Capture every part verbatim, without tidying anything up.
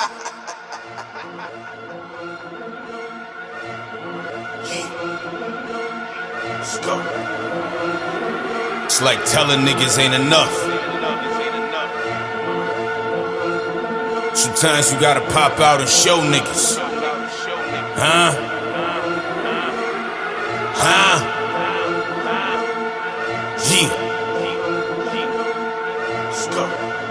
Let's go. It's like telling niggas ain't enough. Sometimes you gotta pop out and show niggas. Huh? Huh? Yeah. Let's go.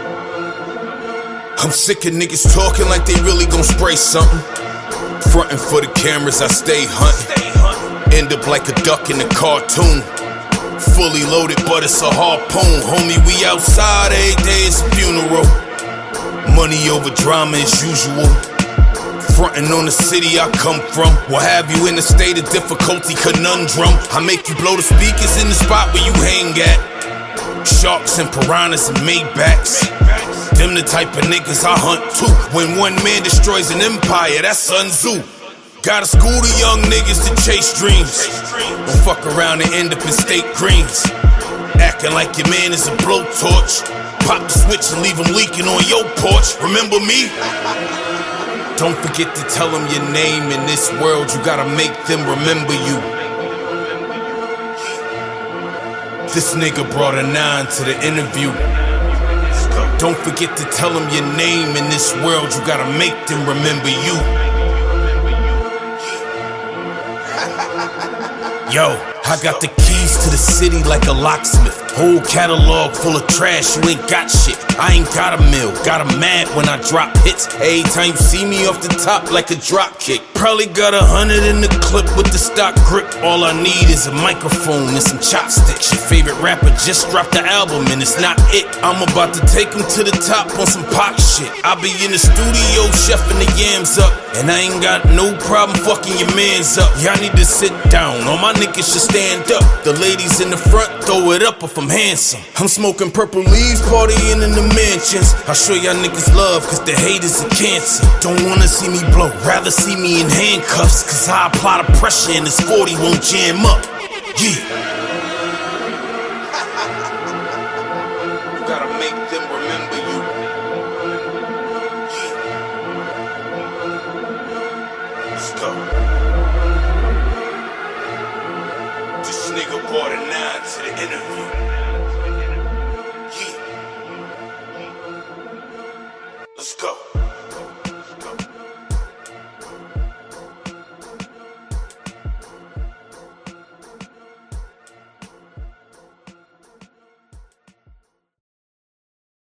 I'm sick of niggas talking like they really gon' spray something. Frontin' for the cameras, I stay hunting. End up like a duck in a cartoon. Fully loaded, but it's a harpoon. Homie, we outside, every day it's a funeral. Money over drama as usual. Frontin' on the city I come from. Will have you in a state of difficulty conundrum. I make you blow the speakers in the spot where you hang at. Sharks and piranhas and Maybachs. Them the type of niggas I hunt too. When one man destroys an empire, that's Sun Tzu. Gotta school the young niggas to chase dreams. Don't fuck around and end up in state greens. Acting like your man is a blowtorch. Pop the switch and leave him leaking on your porch. Remember me? Don't forget to tell them your name in this world. You gotta make them remember you. This nigga brought a nine to the interview. Don't forget to tell them your name in this world. You gotta make them remember you. Yo, I got the keys to the city like a locksmith. Whole catalog full of trash, you ain't got shit. I ain't got a mill, got a mad when I drop hits. Every time you see me off the top like a drop kick. Probably got a hundred in the clip with the stock grip. All I need is a microphone and some chopsticks. Your favorite rapper just dropped the album and it's not it. I'm about to take him to the top on some pop shit. I be in the studio chefing the yams up, and I ain't got no problem fucking your mans up. Y'all need to sit down, all my niggas should stand up. The ladies in the front, throw it up if I'm handsome. I'm smoking purple leaves, partying in the mansions. I show y'all niggas love, cause the haters are cancer. Don't wanna see me blow, rather see me in handcuffs. Cause I apply the pressure and this forty won't jam up. Yeah. You gotta make them remember you. Yeah. Let's go. This nigga brought a nine to the interview. Yeah. Let's go.